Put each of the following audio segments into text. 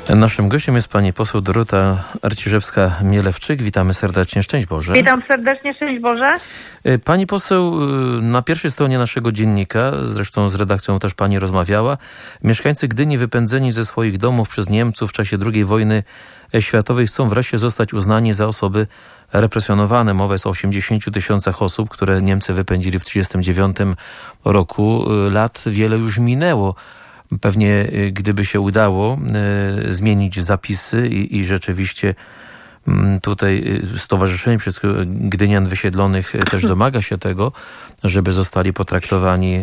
Naszym gościem jest pani poseł Dorota Arciszewska-Mielewczyk. Witamy serdecznie. Szczęść Boże. Witam serdecznie. Szczęść Boże. Pani poseł, na pierwszej stronie naszego dziennika, zresztą z redakcją też pani rozmawiała, mieszkańcy Gdyni wypędzeni ze swoich domów przez Niemców w czasie II wojny światowej chcą wreszcie zostać uznani za osoby represjonowane. Mowa jest o 80 000 osób, które Niemcy wypędzili w 1939 roku. Lat wiele już minęło. Pewnie gdyby się udało zmienić zapisy i rzeczywiście tutaj Stowarzyszenie Wszystkich Gdynian Wysiedlonych też domaga się tego, żeby zostali potraktowani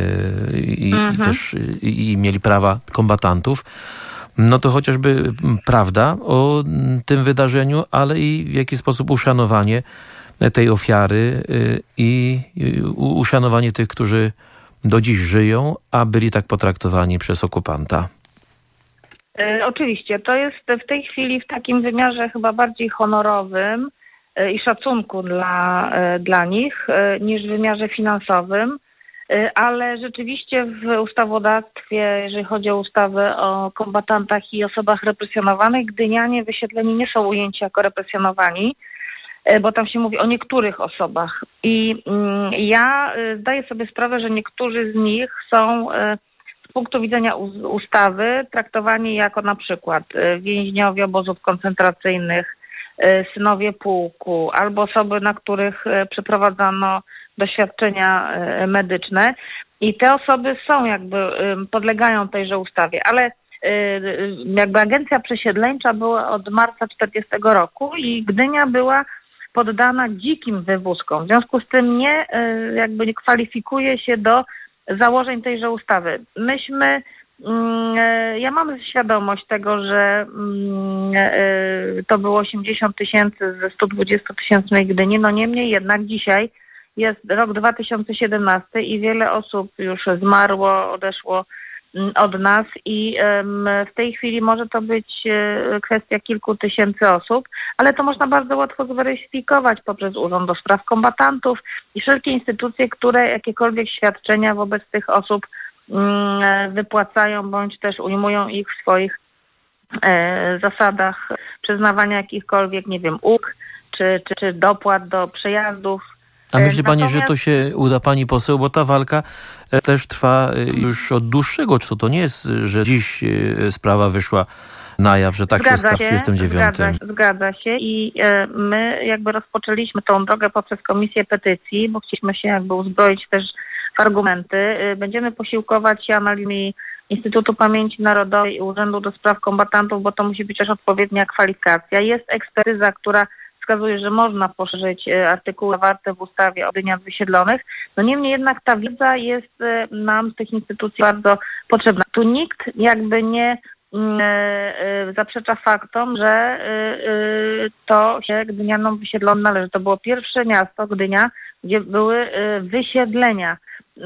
i mieli prawa kombatantów. No to chociażby prawda o tym wydarzeniu, ale i w jaki sposób uszanowanie tej ofiary i uszanowanie tych, którzy do dziś żyją, a byli tak potraktowani przez okupanta. Oczywiście. To jest w tej chwili w takim wymiarze chyba bardziej honorowym i szacunku dla nich niż w wymiarze finansowym, ale rzeczywiście w ustawodawstwie, jeżeli chodzi o ustawę o kombatantach i osobach represjonowanych, Gdynianie wysiedleni nie są ujęci jako represjonowani, bo tam się mówi o niektórych osobach. I ja zdaję sobie sprawę, że niektórzy z nich są z punktu widzenia ustawy traktowani jako na przykład więźniowie obozów koncentracyjnych, synowie pułku, albo osoby, na których przeprowadzano doświadczenia medyczne. I te osoby są podlegają tejże ustawie, ale agencja przesiedleńcza była od marca 1940 roku i Gdynia była poddana dzikim wywózkom. W związku z tym nie kwalifikuje się do założeń tejże ustawy. Ja mam świadomość tego, że to było 80 000 ze 120 000 Gdyni, no niemniej jednak dzisiaj jest rok 2017 i wiele osób już zmarło, odeszło od nas i w tej chwili może to być kwestia kilku tysięcy osób, ale to można bardzo łatwo zweryfikować poprzez Urząd do Spraw Kombatantów i wszelkie instytucje, które jakiekolwiek świadczenia wobec tych osób wypłacają bądź też ujmują ich w swoich zasadach przyznawania jakichkolwiek, ulg czy dopłat do przejazdów. A myśli pani, że to się uda, pani poseł, bo ta walka też trwa już od dłuższego czasu. To nie jest, że dziś sprawa wyszła na jaw, że tak się stało w 1939. Zgadza się i my rozpoczęliśmy tą drogę poprzez Komisję Petycji, bo chcieliśmy się uzbroić też w argumenty. Będziemy posiłkować się analizami Instytutu Pamięci Narodowej i Urzędu do Spraw Kombatantów, bo to musi być też odpowiednia kwalifikacja. Jest ekspertyza, która wskazuje, że można poszerzyć artykuły zawarte w ustawie o Gdyniach Wysiedlonych. No niemniej jednak ta wiedza jest nam z tych instytucji bardzo potrzebna. Tu nikt nie zaprzecza faktom, że to się Gdynianom Wysiedlonym należy. To było pierwsze miasto, Gdynia, gdzie były wysiedlenia,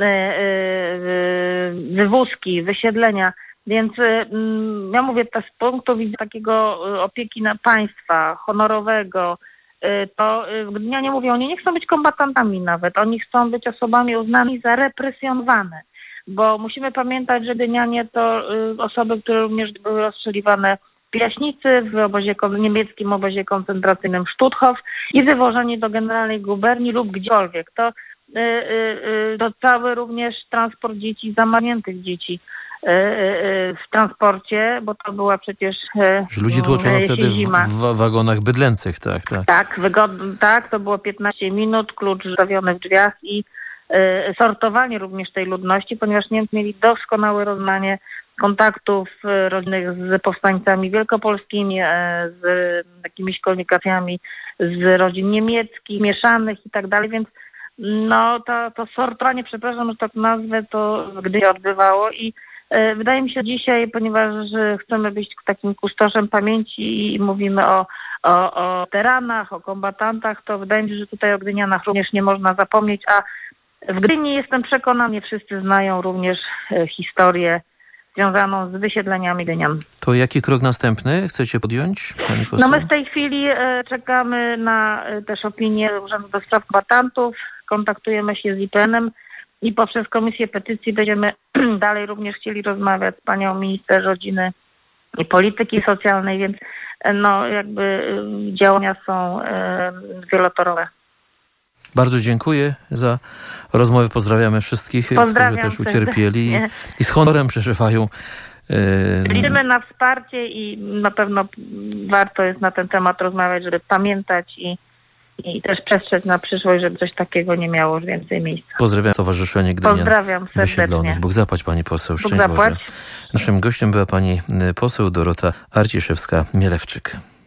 wywózki, wysiedlenia. Więc ja mówię, to z punktu widzenia takiego opieki na państwa, honorowego, to Gdynianie mówią, oni nie chcą być kombatantami nawet, oni chcą być osobami uznanymi za represjonowane, bo musimy pamiętać, że Gdynianie to osoby, które również były rozstrzeliwane w Piaśnicy, w niemieckim obozie koncentracyjnym Stutthof i wywożeni do generalnej guberni lub gdziekolwiek. To cały również transport dzieci, zamarzniętych dzieci w transporcie, bo to była przecież że ludzi tłoczono wtedy w wagonach bydlęcych, tak. Tak, to było 15 minut, klucz zostawiony w drzwiach i sortowanie również tej ludności, ponieważ Niemcy mieli doskonałe rozeznanie kontaktów rodzinnych z powstańcami wielkopolskimi, z takimi szkolnikami z rodzin niemieckich, mieszanych i tak dalej, więc to sortowanie, przepraszam, że tak nazwę, to gdy się odbywało i wydaje mi się dzisiaj, ponieważ chcemy być takim kustoszem pamięci i mówimy o weteranach, o kombatantach, to wydaje mi się, że tutaj o Gdynianach również nie można zapomnieć, a w Gdyni jestem przekonana, nie wszyscy znają również historię związaną z wysiedleniami Gdynian. To jaki krok następny chcecie podjąć, pani poseł? My w tej chwili czekamy na też opinię Urzędu do Spraw Kombatantów, kontaktujemy się z IPN-em i poprzez Komisję Petycji będziemy dalej również chcieli rozmawiać z panią minister rodziny i polityki socjalnej, więc no jakby działania są wielotorowe. Bardzo dziękuję za rozmowę. Pozdrawiamy wszystkich, którzy też ucierpieli i z honorem przeżywają. Liczymy na wsparcie i na pewno warto jest na ten temat rozmawiać, żeby pamiętać i też przestrzec na przyszłość, żeby coś takiego nie miało już więcej miejsca. Pozdrawiam Stowarzyszenie Gdynian Pozdrawiam Wysiedlonych. Bóg zapłać, pani poseł. Bóg zapłać. Naszym gościem była pani poseł Dorota Arciszewska-Mielewczyk.